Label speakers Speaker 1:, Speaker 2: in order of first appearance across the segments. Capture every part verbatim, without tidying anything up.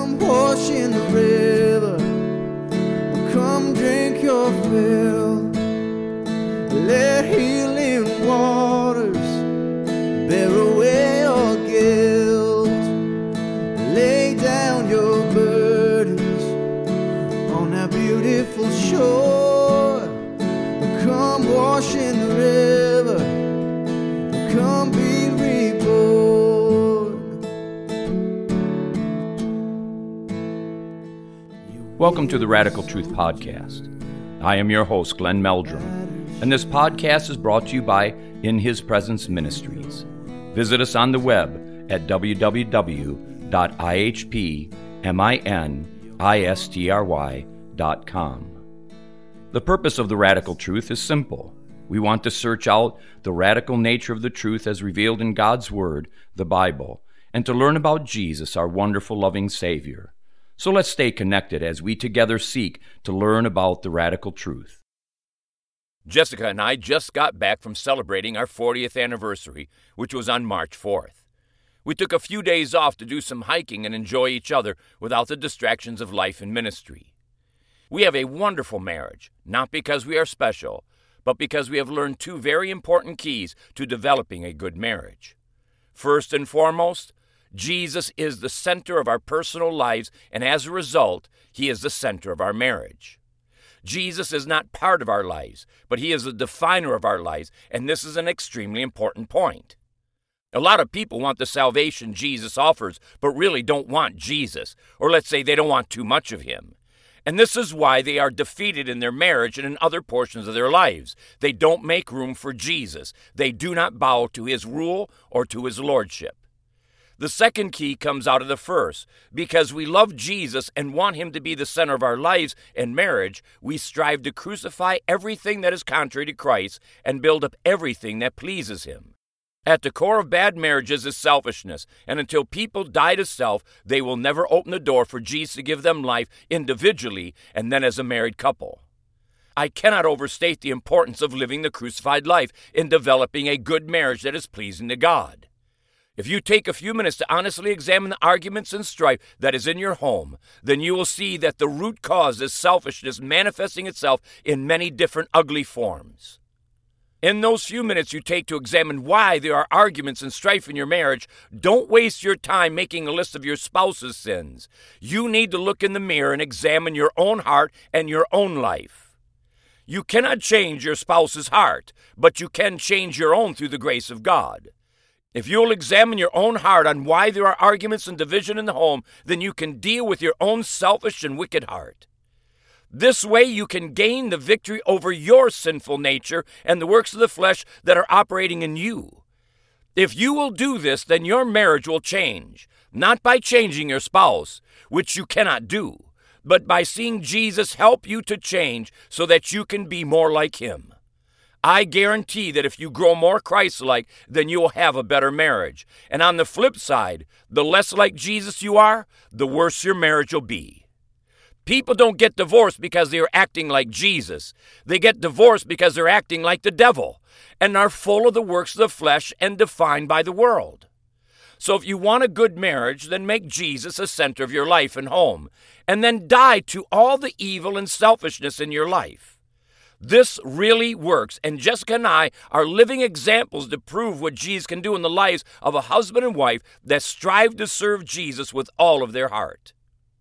Speaker 1: Come wash in the river, come drink your fill. Let healing waters bear away your guilt. Lay down your burdens on that beautiful shore. Come wash in the river, come be reborn.
Speaker 2: Welcome to the Radical Truth Podcast. I am your host, Glenn Meldrum, and this podcast is brought to you by In His Presence Ministries. Visit us on the web at w w w dot i h p ministry dot com. The purpose of the Radical Truth is simple. We want to search out the radical nature of the truth as revealed in God's Word, the Bible, and to learn about Jesus, our wonderful, loving Savior. So let's stay connected as we together seek to learn about the radical truth.
Speaker 3: Jessica and I just got back from celebrating our fortieth anniversary, which was on March fourth. We took a few days off to do some hiking and enjoy each other without the distractions of life and ministry. We have a wonderful marriage, not because we are special, but because we have learned two very important keys to developing a good marriage. First and foremost, Jesus is the center of our personal lives, and as a result, He is the center of our marriage. Jesus is not part of our lives, but He is the definer of our lives, and this is an extremely important point. A lot of people want the salvation Jesus offers, but really don't want Jesus, or let's say they don't want too much of Him. And this is why they are defeated in their marriage and in other portions of their lives. They don't make room for Jesus. They do not bow to His rule or to His lordship. The second key comes out of the first. Because we love Jesus and want Him to be the center of our lives and marriage, we strive to crucify everything that is contrary to Christ and build up everything that pleases Him. At the core of bad marriages is selfishness, and until people die to self, they will never open the door for Jesus to give them life individually and then as a married couple. I cannot overstate the importance of living the crucified life in developing a good marriage that is pleasing to God. If you take a few minutes to honestly examine the arguments and strife that is in your home, then you will see that the root cause is selfishness manifesting itself in many different ugly forms. In those few minutes you take to examine why there are arguments and strife in your marriage, don't waste your time making a list of your spouse's sins. You need to look in the mirror and examine your own heart and your own life. You cannot change your spouse's heart, but you can change your own through the grace of God. If you will examine your own heart on why there are arguments and division in the home, then you can deal with your own selfish and wicked heart. This way you can gain the victory over your sinful nature and the works of the flesh that are operating in you. If you will do this, then your marriage will change, not by changing your spouse, which you cannot do, but by seeing Jesus help you to change so that you can be more like Him. I guarantee that if you grow more Christ-like, then you will have a better marriage. And on the flip side, the less like Jesus you are, the worse your marriage will be. People don't get divorced because they are acting like Jesus. They get divorced because they're acting like the devil and are full of the works of the flesh and defined by the world. So if you want a good marriage, then make Jesus a center of your life and home, and then die to all the evil and selfishness in your life. This really works, and Jessica and I are living examples to prove what Jesus can do in the lives of a husband and wife that strive to serve Jesus with all of their heart.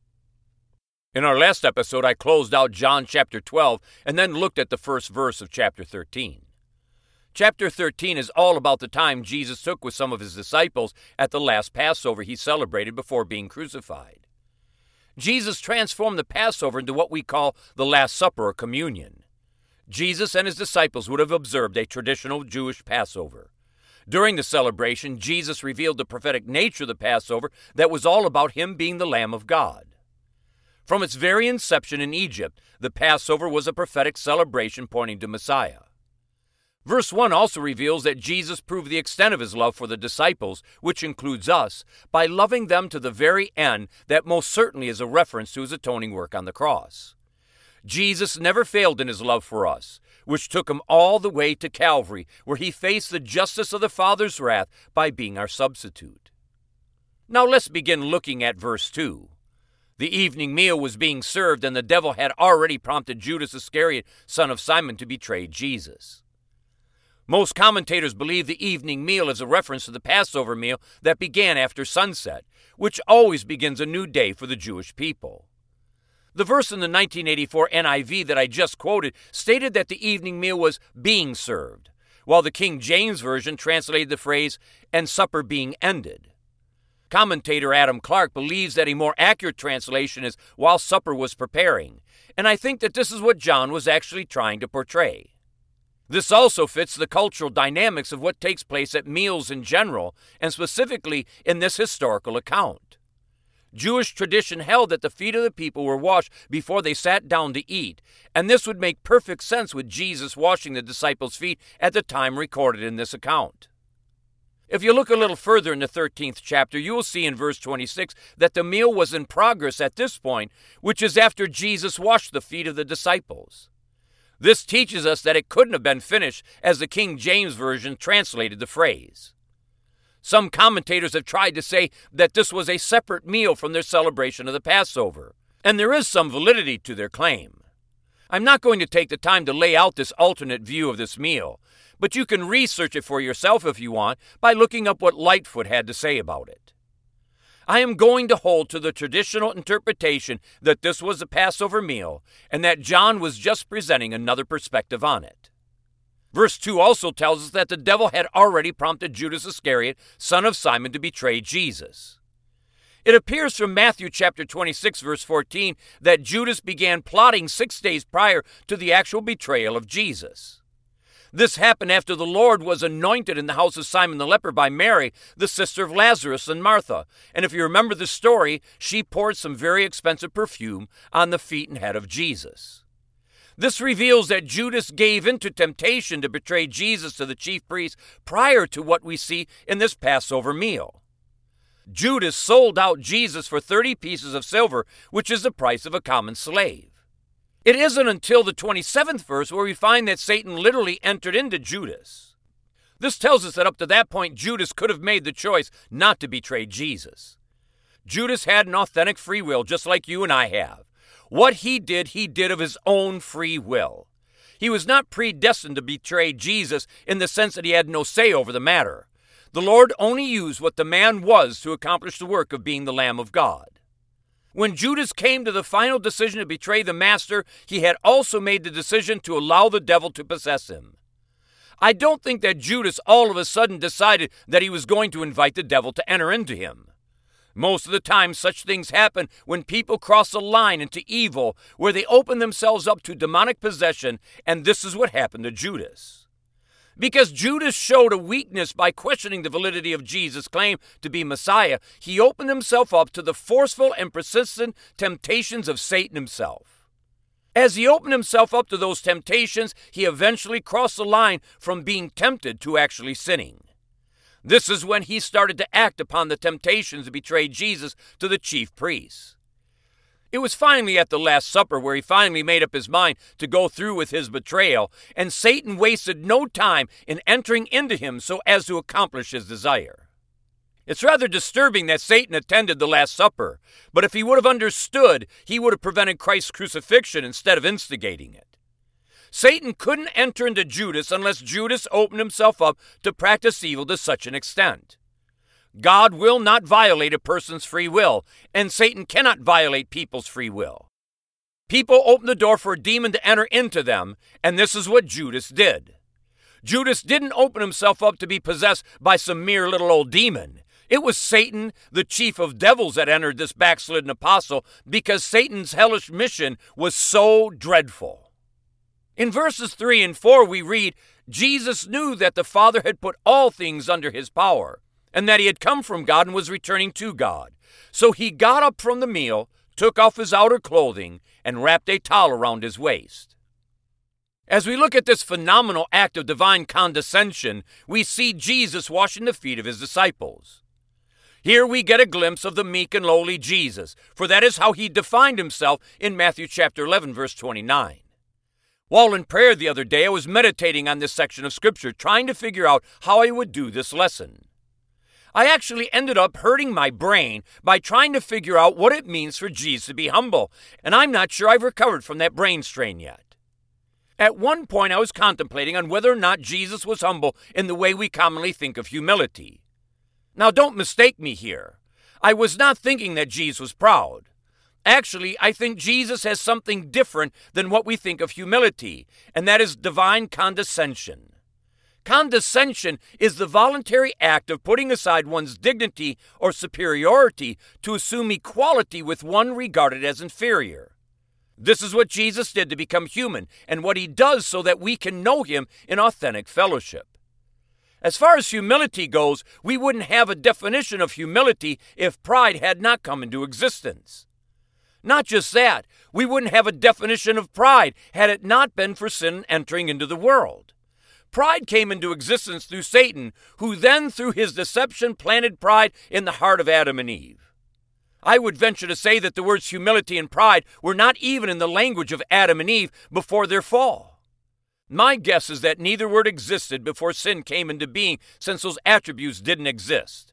Speaker 3: In our last episode, I closed out John chapter twelve and then looked at the first verse of chapter thirteen. Chapter thirteen is all about the time Jesus took with some of His disciples at the last Passover He celebrated before being crucified. Jesus transformed the Passover into what we call the Last Supper or communion. Jesus and His disciples would have observed a traditional Jewish Passover. During the celebration, Jesus revealed the prophetic nature of the Passover that was all about Him being the Lamb of God. From its very inception in Egypt, the Passover was a prophetic celebration pointing to Messiah. Verse one also reveals that Jesus proved the extent of His love for the disciples, which includes us, by loving them to the very end that most certainly is a reference to His atoning work on the cross. Jesus never failed in His love for us, which took Him all the way to Calvary, where He faced the justice of the Father's wrath by being our substitute. Now let's begin looking at verse two. The evening meal was being served, and the devil had already prompted Judas Iscariot, son of Simon, to betray Jesus. Most commentators believe the evening meal is a reference to the Passover meal that began after sunset, which always begins a new day for the Jewish people. The verse in the nineteen eighty-four N I V that I just quoted stated that the evening meal was being served, while the King James Version translated the phrase, and supper being ended. Commentator Adam Clark believes that a more accurate translation is while supper was preparing, and I think that this is what John was actually trying to portray. This also fits the cultural dynamics of what takes place at meals in general, and specifically in this historical account. Jewish tradition held that the feet of the people were washed before they sat down to eat, and this would make perfect sense with Jesus washing the disciples' feet at the time recorded in this account. If you look a little further in the thirteenth chapter, you will see in verse twenty-six that the meal was in progress at this point, which is after Jesus washed the feet of the disciples. This teaches us that it couldn't have been finished, as the King James Version translated the phrase. Some commentators have tried to say that this was a separate meal from their celebration of the Passover, and there is some validity to their claim. I'm not going to take the time to lay out this alternate view of this meal, but you can research it for yourself if you want by looking up what Lightfoot had to say about it. I am going to hold to the traditional interpretation that this was a Passover meal and that John was just presenting another perspective on it. Verse two also tells us that the devil had already prompted Judas Iscariot, son of Simon, to betray Jesus. It appears from Matthew chapter twenty-six, verse fourteen, that Judas began plotting six days prior to the actual betrayal of Jesus. This happened after the Lord was anointed in the house of Simon the leper by Mary, the sister of Lazarus and Martha. And if you remember the story, she poured some very expensive perfume on the feet and head of Jesus. This reveals that Judas gave into temptation to betray Jesus to the chief priests prior to what we see in this Passover meal. Judas sold out Jesus for thirty pieces of silver, which is the price of a common slave. It isn't until the twenty-seventh verse where we find that Satan literally entered into Judas. This tells us that up to that point, Judas could have made the choice not to betray Jesus. Judas had an authentic free will, just like you and I have. What he did, he did of his own free will. He was not predestined to betray Jesus in the sense that he had no say over the matter. The Lord only used what the man was to accomplish the work of being the Lamb of God. When Judas came to the final decision to betray the Master, he had also made the decision to allow the devil to possess him. I don't think that Judas all of a sudden decided that he was going to invite the devil to enter into him. Most of the time, such things happen when people cross a line into evil, where they open themselves up to demonic possession, and this is what happened to Judas. Because Judas showed a weakness by questioning the validity of Jesus' claim to be Messiah, he opened himself up to the forceful and persistent temptations of Satan himself. As he opened himself up to those temptations, he eventually crossed the line from being tempted to actually sinning. This is when he started to act upon the temptations to betray Jesus to the chief priests. It was finally at the Last Supper where he finally made up his mind to go through with his betrayal, and Satan wasted no time in entering into him so as to accomplish his desire. It's rather disturbing that Satan attended the Last Supper, but if he would have understood, he would have prevented Christ's crucifixion instead of instigating it. Satan couldn't enter into Judas unless Judas opened himself up to practice evil to such an extent. God will not violate a person's free will, and Satan cannot violate people's free will. People open the door for a demon to enter into them, and this is what Judas did. Judas didn't open himself up to be possessed by some mere little old demon. It was Satan, the chief of devils, that entered this backslidden apostle because Satan's hellish mission was so dreadful. In verses three and four, we read, Jesus knew that the Father had put all things under his power, and that he had come from God and was returning to God. So he got up from the meal, took off his outer clothing, and wrapped a towel around his waist. As we look at this phenomenal act of divine condescension, we see Jesus washing the feet of his disciples. Here we get a glimpse of the meek and lowly Jesus, for that is how he defined himself in Matthew chapter eleven, verse twenty-nine. While in prayer the other day, I was meditating on this section of Scripture, trying to figure out how I would do this lesson. I actually ended up hurting my brain by trying to figure out what it means for Jesus to be humble, and I'm not sure I've recovered from that brain strain yet. At one point, I was contemplating on whether or not Jesus was humble in the way we commonly think of humility. Now, don't mistake me here. I was not thinking that Jesus was proud. Actually, I think Jesus has something different than what we think of humility, and that is divine condescension. Condescension is the voluntary act of putting aside one's dignity or superiority to assume equality with one regarded as inferior. This is what Jesus did to become human, and what he does so that we can know him in authentic fellowship. As far as humility goes, we wouldn't have a definition of humility if pride had not come into existence. Not just that, we wouldn't have a definition of pride had it not been for sin entering into the world. Pride came into existence through Satan, who then through his deception planted pride in the heart of Adam and Eve. I would venture to say that the words humility and pride were not even in the language of Adam and Eve before their fall. My guess is that neither word existed before sin came into being, since those attributes didn't exist.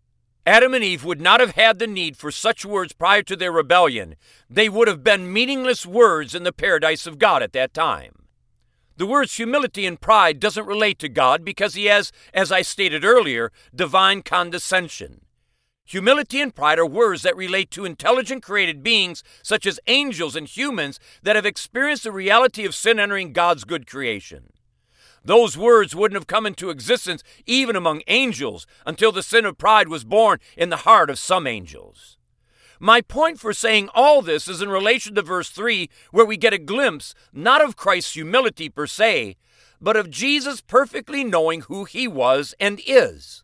Speaker 3: Adam and Eve would not have had the need for such words prior to their rebellion. They would have been meaningless words in the paradise of God at that time. The words humility and pride doesn't relate to God because he has, as I stated earlier, divine condescension. Humility and pride are words that relate to intelligent created beings such as angels and humans that have experienced the reality of sin entering God's good creation. Those words wouldn't have come into existence even among angels until the sin of pride was born in the heart of some angels. My point for saying all this is in relation to verse three, where we get a glimpse not of Christ's humility per se, but of Jesus perfectly knowing who he was and is.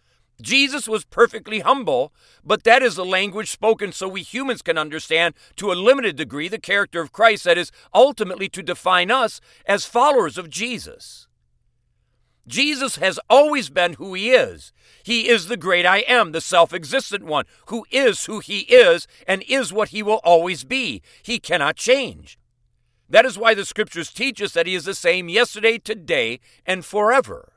Speaker 3: Jesus was perfectly humble, but that is a language spoken so we humans can understand to a limited degree the character of Christ that is ultimately to define us as followers of Jesus. Jesus has always been who he is. He is the great I am, the self-existent one, who is who he is and is what he will always be. He cannot change. That is why the scriptures teach us that he is the same yesterday, today, and forever.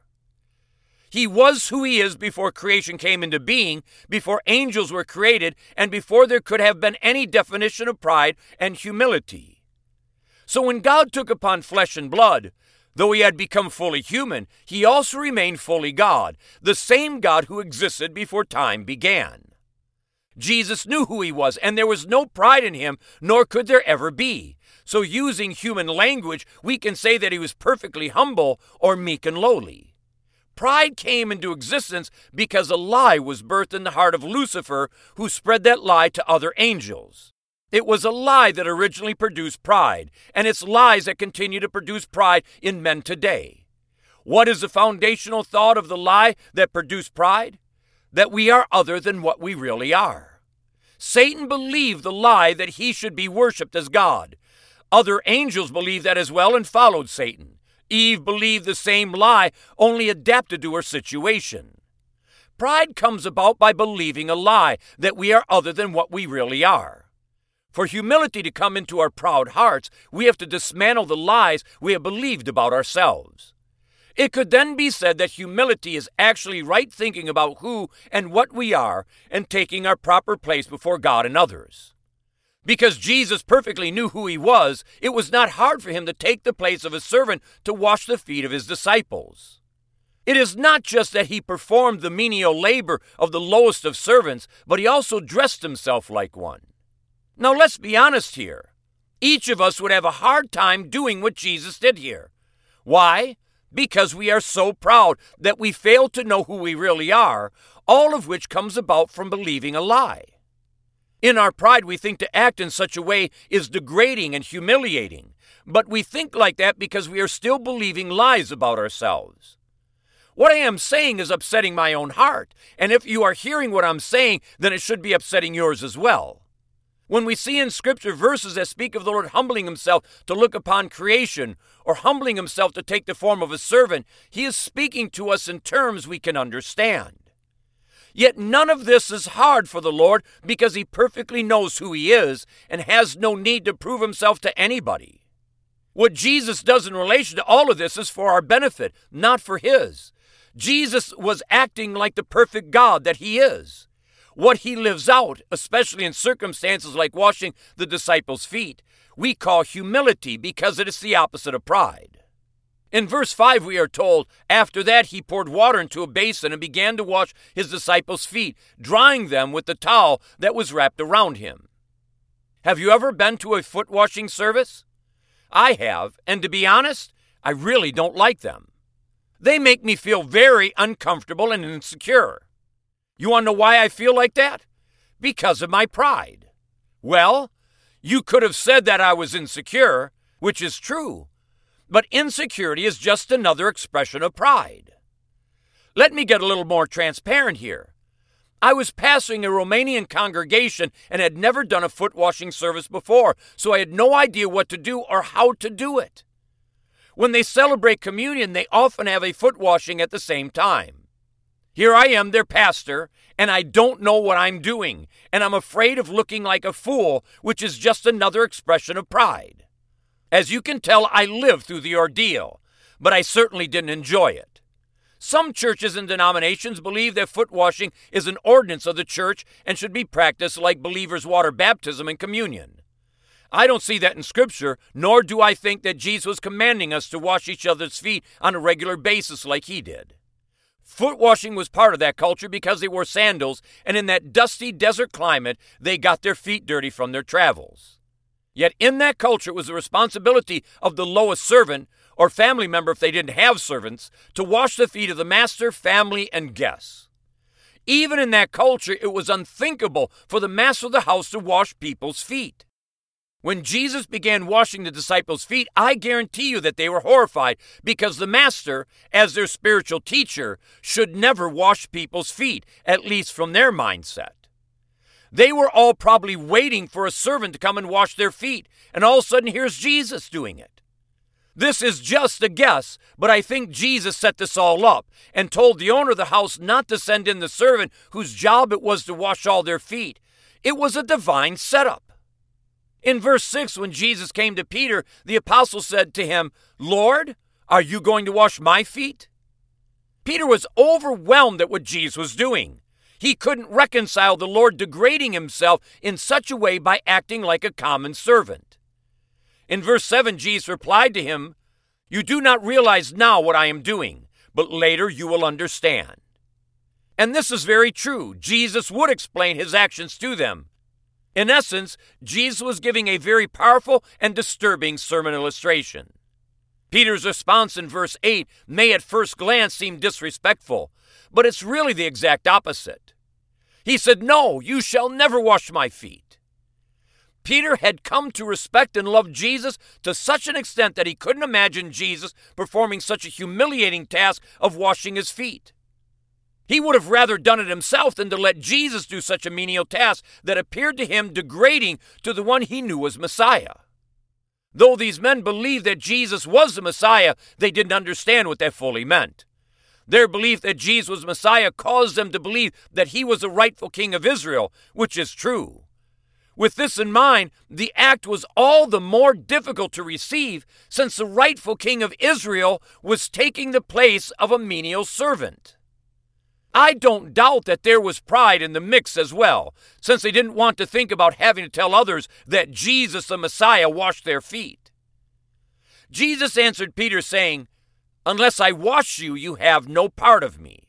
Speaker 3: He was who he is before creation came into being, before angels were created, and before there could have been any definition of pride and humility. So when God took upon flesh and blood, though he had become fully human, he also remained fully God, the same God who existed before time began. Jesus knew who he was, and there was no pride in him, nor could there ever be. So using human language, we can say that he was perfectly humble or meek and lowly. Pride came into existence because a lie was birthed in the heart of Lucifer, who spread that lie to other angels. It was a lie that originally produced pride, and it's lies that continue to produce pride in men today. What is the foundational thought of the lie that produced pride? That we are other than what we really are. Satan believed the lie that he should be worshipped as God. Other angels believed that as well and followed Satan. Eve believed the same lie, only adapted to her situation. Pride comes about by believing a lie, that we are other than what we really are. For humility to come into our proud hearts, we have to dismantle the lies we have believed about ourselves. It could then be said that humility is actually right thinking about who and what we are and taking our proper place before God and others. Because Jesus perfectly knew who he was, it was not hard for him to take the place of a servant to wash the feet of his disciples. It is not just that he performed the menial labor of the lowest of servants, but he also dressed himself like one. Now let's be honest here. Each of us would have a hard time doing what Jesus did here. Why? Because we are so proud that we fail to know who we really are, all of which comes about from believing a lie. In our pride, we think to act in such a way is degrading and humiliating, but we think like that because we are still believing lies about ourselves. What I am saying is upsetting my own heart, and if you are hearing what I'm saying, then it should be upsetting yours as well. When we see in Scripture verses that speak of the Lord humbling himself to look upon creation, or humbling himself to take the form of a servant, he is speaking to us in terms we can understand. Yet none of this is hard for the Lord because he perfectly knows who he is and has no need to prove himself to anybody. What Jesus does in relation to all of this is for our benefit, not for his. Jesus was acting like the perfect God that he is. What he lives out, especially in circumstances like washing the disciples' feet, we call humility because it is the opposite of pride. In verse five we are told, after that he poured water into a basin and began to wash his disciples' feet, drying them with the towel that was wrapped around him. Have you ever been to a foot washing service? I have, and to be honest, I really don't like them. They make me feel very uncomfortable and insecure. You want to know why I feel like that? Because of my pride. Well, you could have said that I was insecure, which is true, but insecurity is just another expression of pride. Let me get a little more transparent here. I was pastoring a Romanian congregation and had never done a foot washing service before, so I had no idea what to do or how to do it. When they celebrate communion, they often have a foot washing at the same time. Here I am, their pastor, and I don't know what I'm doing, and I'm afraid of looking like a fool, which is just another expression of pride. As you can tell, I lived through the ordeal, but I certainly didn't enjoy it. Some churches and denominations believe that foot washing is an ordinance of the church and should be practiced like believers' water baptism and communion. I don't see that in Scripture, nor do I think that Jesus was commanding us to wash each other's feet on a regular basis like he did. Foot washing was part of that culture because they wore sandals, and in that dusty desert climate, they got their feet dirty from their travels. Yet in that culture, it was the responsibility of the lowest servant, or family member if they didn't have servants, to wash the feet of the master, family, and guests. Even in that culture, it was unthinkable for the master of the house to wash people's feet. When Jesus began washing the disciples' feet, I guarantee you that they were horrified because the master, as their spiritual teacher, should never wash people's feet, at least from their mindset. They were all probably waiting for a servant to come and wash their feet, and all of a sudden here's Jesus doing it. This is just a guess, but I think Jesus set this all up and told the owner of the house not to send in the servant whose job it was to wash all their feet. It was a divine setup. In verse six, when Jesus came to Peter, the apostle said to him, "Lord, are you going to wash my feet?" Peter was overwhelmed at what Jesus was doing. He couldn't reconcile the Lord degrading himself in such a way by acting like a common servant. In verse seven, Jesus replied to him, "You do not realize now what I am doing, but later you will understand." And this is very true. Jesus would explain his actions to them. In essence, Jesus was giving a very powerful and disturbing sermon illustration. Peter's response in verse eight may at first glance seem disrespectful, but it's really the exact opposite. He said, "No, you shall never wash my feet." Peter had come to respect and love Jesus to such an extent that he couldn't imagine Jesus performing such a humiliating task of washing his feet. He would have rather done it himself than to let Jesus do such a menial task that appeared to him degrading to the one he knew was Messiah. Though these men believed that Jesus was the Messiah, they didn't understand what that fully meant. Their belief that Jesus was Messiah caused them to believe that he was the rightful king of Israel, which is true. With this in mind, the act was all the more difficult to receive since the rightful king of Israel was taking the place of a menial servant. I don't doubt that there was pride in the mix as well, since they didn't want to think about having to tell others that Jesus the Messiah washed their feet. Jesus answered Peter saying, "Unless I wash you, you have no part of me."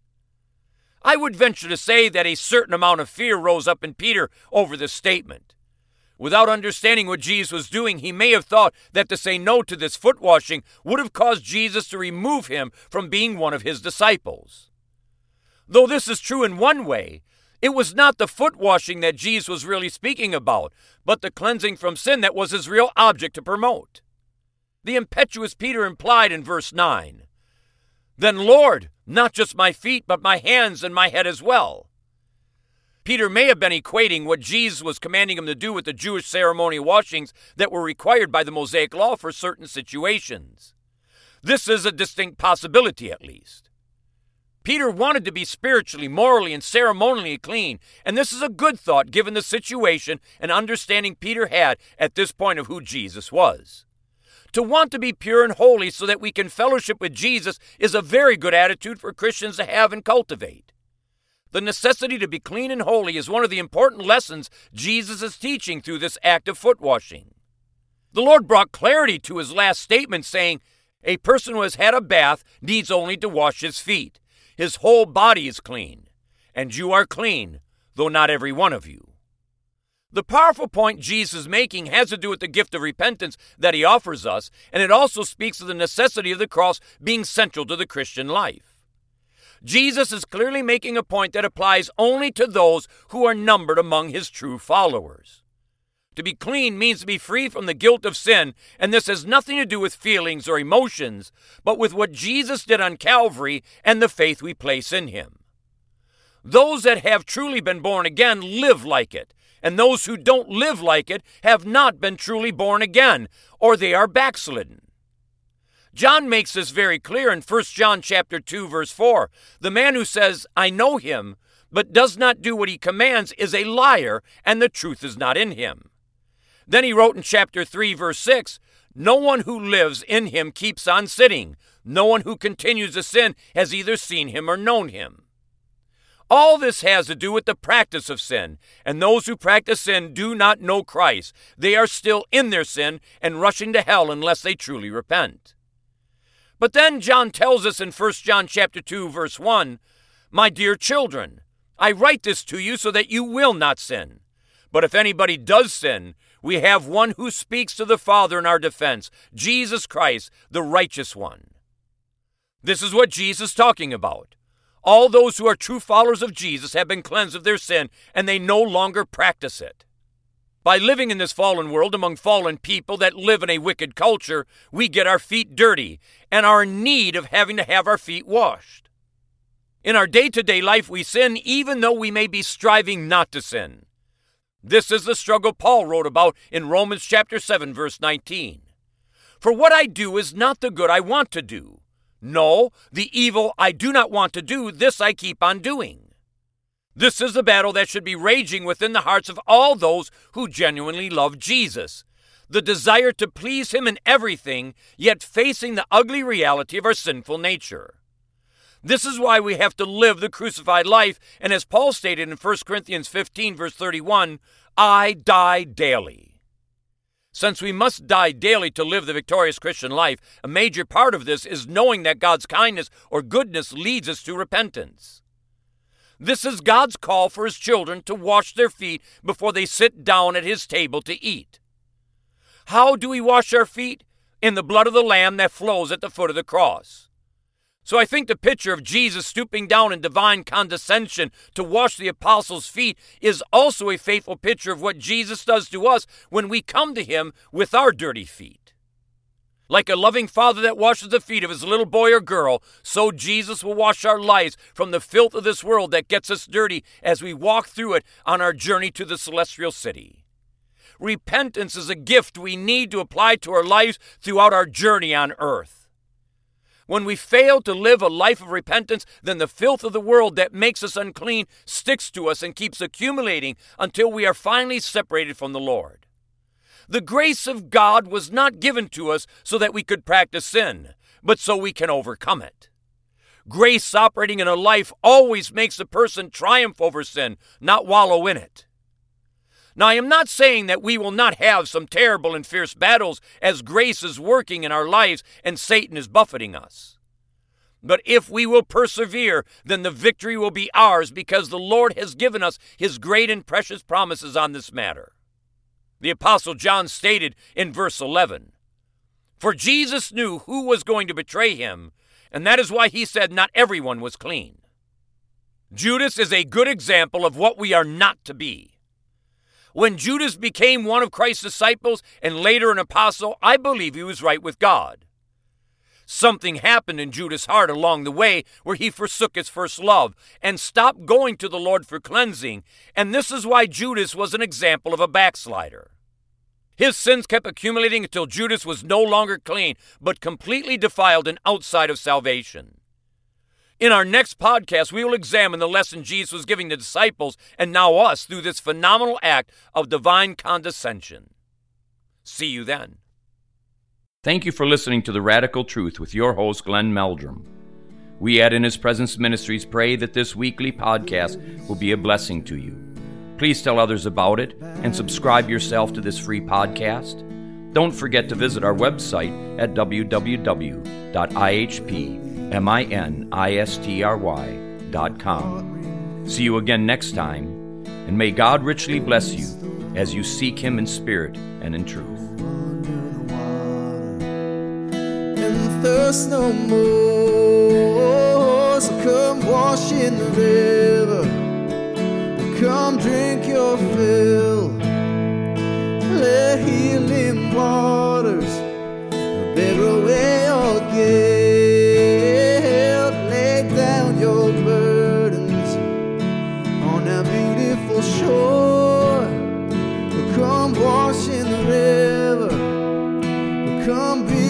Speaker 3: I would venture to say that a certain amount of fear rose up in Peter over this statement. Without understanding what Jesus was doing, he may have thought that to say no to this foot washing would have caused Jesus to remove him from being one of his disciples. Though this is true in one way, it was not the foot washing that Jesus was really speaking about, but the cleansing from sin that was his real object to promote. The impetuous Peter implied in verse nine, "Then Lord, not just my feet, but my hands and my head as well." Peter may have been equating what Jesus was commanding him to do with the Jewish ceremonial washings that were required by the Mosaic law for certain situations. This is a distinct possibility, at least. Peter wanted to be spiritually, morally, and ceremonially clean, and this is a good thought given the situation and understanding Peter had at this point of who Jesus was. To want to be pure and holy so that we can fellowship with Jesus is a very good attitude for Christians to have and cultivate. The necessity to be clean and holy is one of the important lessons Jesus is teaching through this act of foot washing. The Lord brought clarity to his last statement, saying, "A person who has had a bath needs only to wash his feet. His whole body is clean, and you are clean, though not every one of you." The powerful point Jesus is making has to do with the gift of repentance that he offers us, and it also speaks of the necessity of the cross being central to the Christian life. Jesus is clearly making a point that applies only to those who are numbered among his true followers. To be clean means to be free from the guilt of sin, and this has nothing to do with feelings or emotions, but with what Jesus did on Calvary and the faith we place in him. Those that have truly been born again live like it, and those who don't live like it have not been truly born again, or they are backslidden. John makes this very clear in First John chapter two, verse four. The man who says, "I know him," but does not do what he commands is a liar, and the truth is not in him. Then he wrote in chapter three, verse six, "No one who lives in him keeps on sinning. No one who continues to sin has either seen him or known him." All this has to do with the practice of sin, and those who practice sin do not know Christ. They are still in their sin and rushing to hell unless they truly repent. But then John tells us in First John chapter two, verse one, "My dear children, I write this to you so that you will not sin. But if anybody does sin, we have one who speaks to the Father in our defense, Jesus Christ, the righteous one." This is what Jesus is talking about. All those who are true followers of Jesus have been cleansed of their sin, and they no longer practice it. By living in this fallen world among fallen people that live in a wicked culture, we get our feet dirty and are in need of having to have our feet washed. In our day-to-day life, we sin even though we may be striving not to sin. This is the struggle Paul wrote about in Romans chapter seven, verse nineteen. "For what I do is not the good I want to do. No, the evil I do not want to do, this I keep on doing." This is the battle that should be raging within the hearts of all those who genuinely love Jesus. The desire to please him in everything, yet facing the ugly reality of our sinful nature. This is why we have to live the crucified life, and as Paul stated in First Corinthians fifteen, verse thirty-one, "I die daily." Since we must die daily to live the victorious Christian life, a major part of this is knowing that God's kindness or goodness leads us to repentance. This is God's call for his children to wash their feet before they sit down at his table to eat. How do we wash our feet? In the blood of the Lamb that flows at the foot of the cross. So I think the picture of Jesus stooping down in divine condescension to wash the apostles' feet is also a faithful picture of what Jesus does to us when we come to him with our dirty feet. Like a loving father that washes the feet of his little boy or girl, so Jesus will wash our lives from the filth of this world that gets us dirty as we walk through it on our journey to the celestial city. Repentance is a gift we need to apply to our lives throughout our journey on earth. When we fail to live a life of repentance, then the filth of the world that makes us unclean sticks to us and keeps accumulating until we are finally separated from the Lord. The grace of God was not given to us so that we could practice sin, but so we can overcome it. Grace operating in a life always makes a person triumph over sin, not wallow in it. Now, I am not saying that we will not have some terrible and fierce battles as grace is working in our lives and Satan is buffeting us. But if we will persevere, then the victory will be ours because the Lord has given us his great and precious promises on this matter. The Apostle John stated in verse eleven, "For Jesus knew who was going to betray him, and that is why he said not everyone was clean." Judas is a good example of what we are not to be. When Judas became one of Christ's disciples and later an apostle, I believe he was right with God. Something happened in Judas' heart along the way where he forsook his first love and stopped going to the Lord for cleansing, and this is why Judas was an example of a backslider. His sins kept accumulating until Judas was no longer clean, but completely defiled and outside of salvation. In our next podcast, we will examine the lesson Jesus was giving the disciples and now us through this phenomenal act of divine condescension. See you then.
Speaker 2: Thank you for listening to The Radical Truth with your host, Glenn Meldrum. We at In His Presence Ministries pray that this weekly podcast will be a blessing to you. Please tell others about it and subscribe yourself to this free podcast. Don't forget to visit our website at w w w dot i h p ministry dot com. See you again next time, and may God richly bless you as you seek Him in spirit and in truth.
Speaker 1: And thirst no more, so come wash in the river, come drink your fill. Let healing waters bear away your guilt. Lay down your burdens on that beautiful shore. Come wash in the river, come be